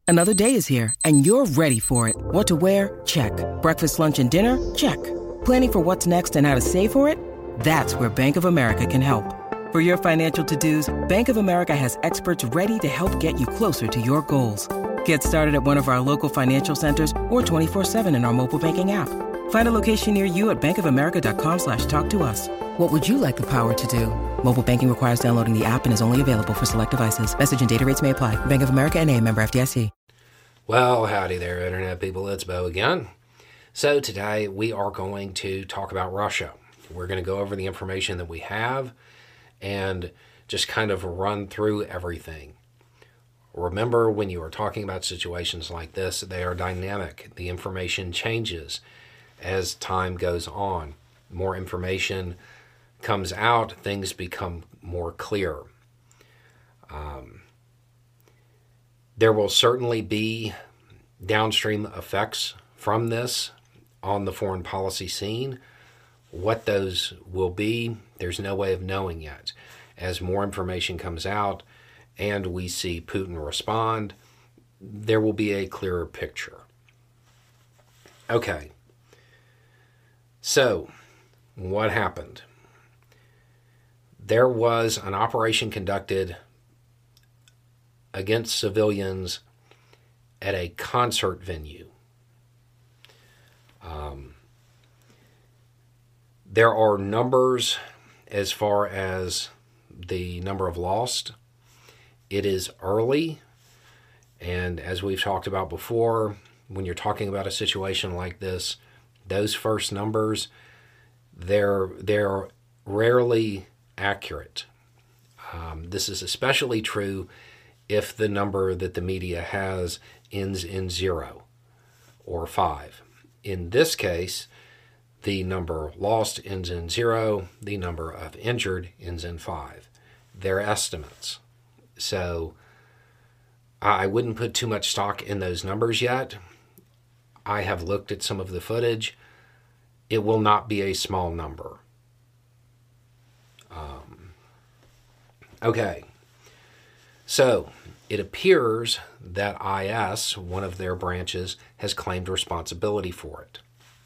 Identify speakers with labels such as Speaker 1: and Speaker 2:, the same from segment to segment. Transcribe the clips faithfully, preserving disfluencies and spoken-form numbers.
Speaker 1: Another day is here, and you're ready for it. What to wear? Check. Breakfast, lunch, and dinner? Check. Planning for what's next and how to save for it? That's where Bank of America can help. For your financial to-dos, Bank of America has experts ready to help get you closer to your goals. Get started at one of our local financial centers or twenty-four seven in our mobile banking app. Find a location near you at bankofamerica.com slash talk to us. What would you like the power to do? Mobile banking requires downloading the app and is only available for select devices. Message and data rates may apply. Bank of America N A, member F D I C.
Speaker 2: Well, howdy there, Internet people. It's Bo again. So today we are going to talk about Russia. We're going to go over the information that we have and just kind of run through everything. Remember, when you are talking about situations like this, they are dynamic. The information changes as time goes on. More information comes out, things become more clear. Um, there will certainly be downstream effects from this on the foreign policy scene. What those will be, there's no way of knowing yet. As more information comes out and we see Putin respond, there will be a clearer picture. Okay. So, what happened? There was an operation conducted against civilians at a concert venue. Um, there are numbers as far as the number of lost. It is early, and as we've talked about before, when you're talking about a situation like this, those first numbers, they're they're rarely accurate. Um, this is especially true if the number that the media has ends in zero or five. In this case, the number lost ends in zero, the number of injured ends in five. They're estimates. So I wouldn't put too much stock in those numbers yet. I have looked at some of the footage. It will not be a small number. Um, okay. So it appears that I S, one of their branches, has claimed responsibility for it.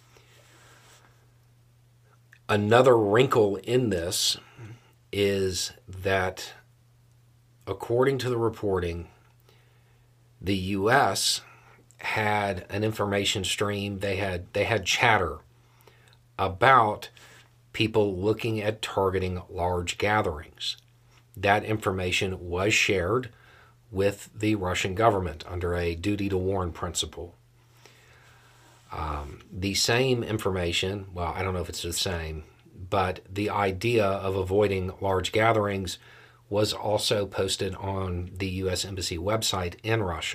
Speaker 2: Another wrinkle in this is that, according to the reporting, the U S had an information stream. They had they had chatter about people looking at targeting large gatherings. That information was shared with the Russian government under a duty to warn principle. Um, the same information, well, I don't know if it's the same, but the idea of avoiding large gatherings was also posted on the U S Embassy website in Russia.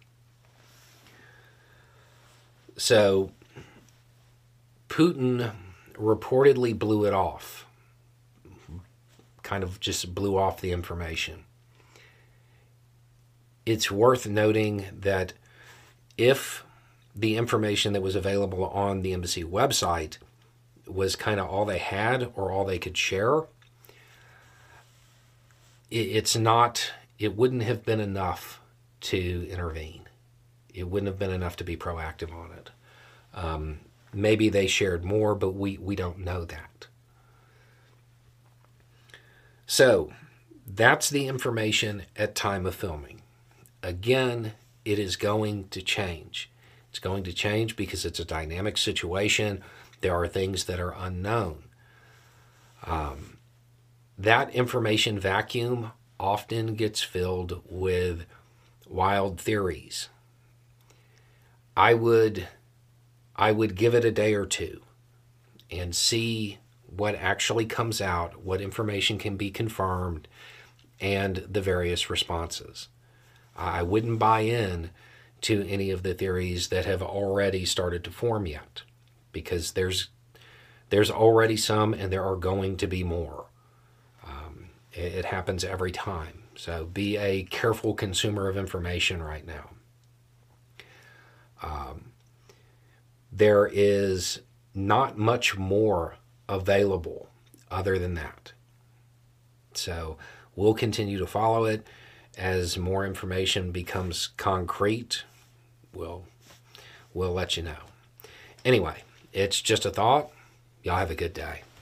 Speaker 2: So Putin reportedly blew it off, kind of just blew off the information. It's worth noting that if the information that was available on the embassy website was kind of all they had or all they could share, it's not, it wouldn't have been enough to intervene. It wouldn't have been enough to be proactive on it. Um, maybe they shared more, but we, we don't know that. So that's the information at time of filming. Again, it is going to change. It's going to change because it's a dynamic situation. There are things that are unknown. Um, that information vacuum often gets filled with wild theories. I would, I would give it a day or two and see what actually comes out, what information can be confirmed, and the various responses. I wouldn't buy in to any of the theories that have already started to form yet, because there's there's already some and there are going to be more. Um, it, it happens every time. So be a careful consumer of information right now. Um, there is not much more available other than that. So we'll continue to follow it, As more information becomes concrete, we'll, we'll let you know. Anyway, it's just a thought. Y'all have a good day.